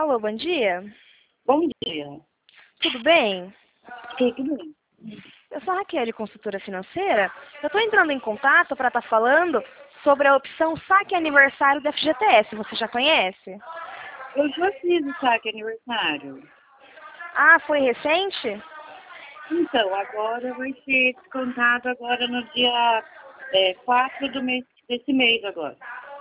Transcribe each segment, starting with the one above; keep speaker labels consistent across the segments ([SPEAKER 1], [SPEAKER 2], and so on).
[SPEAKER 1] Alô, bom dia.
[SPEAKER 2] Bom dia.
[SPEAKER 1] Tudo bem?
[SPEAKER 2] Tudo bem?
[SPEAKER 1] Eu sou a Raquel, consultora financeira. Eu estou entrando em contato para estar falando sobre a opção Saque Aniversário da FGTS. Você já conhece?
[SPEAKER 2] Eu já fiz o saque aniversário.
[SPEAKER 1] Ah, foi recente?
[SPEAKER 2] Então, agora vai ser descontado agora no dia 4 desse mês agora.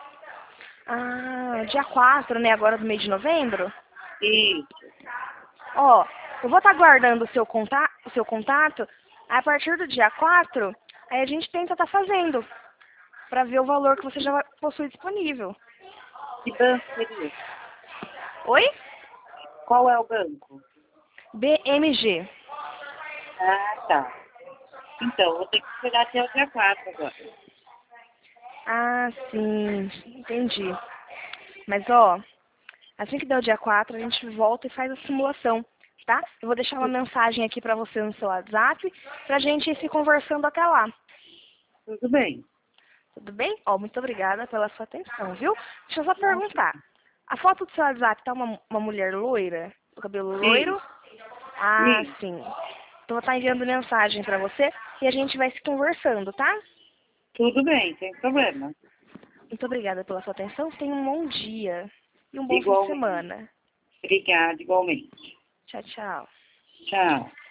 [SPEAKER 1] Ah, dia 4, né? Agora do mês de novembro?
[SPEAKER 2] Isso.
[SPEAKER 1] Ó, eu vou estar guardando o seu contato. A partir do dia 4, aí a gente tenta estar fazendo, para ver o valor que você já possui disponível.
[SPEAKER 2] Que banco seria?
[SPEAKER 1] Oi?
[SPEAKER 2] Qual é o banco?
[SPEAKER 1] BMG.
[SPEAKER 2] Ah, tá. Então, vou ter que esperar até o dia 4 agora.
[SPEAKER 1] Ah, sim, entendi. Mas, ó, assim que der o dia 4, a gente volta e faz a simulação, tá? Eu vou deixar uma mensagem aqui pra você no seu WhatsApp, pra gente ir se conversando até lá.
[SPEAKER 2] Tudo bem.
[SPEAKER 1] Tudo bem? Ó, muito obrigada pela sua atenção, viu? Deixa eu só perguntar. A foto do seu WhatsApp tá uma mulher loira? O cabelo loiro?
[SPEAKER 2] Isso.
[SPEAKER 1] Ah,
[SPEAKER 2] Isso.
[SPEAKER 1] sim. Então, eu vou estar enviando mensagem pra você e a gente vai se conversando, tá?
[SPEAKER 2] Tudo bem, sem problema.
[SPEAKER 1] Muito obrigada pela sua atenção. Tenha um bom dia e um bom fim de
[SPEAKER 2] Igualmente.
[SPEAKER 1] semana.
[SPEAKER 2] Obrigada, igualmente.
[SPEAKER 1] Tchau, tchau.
[SPEAKER 2] Tchau.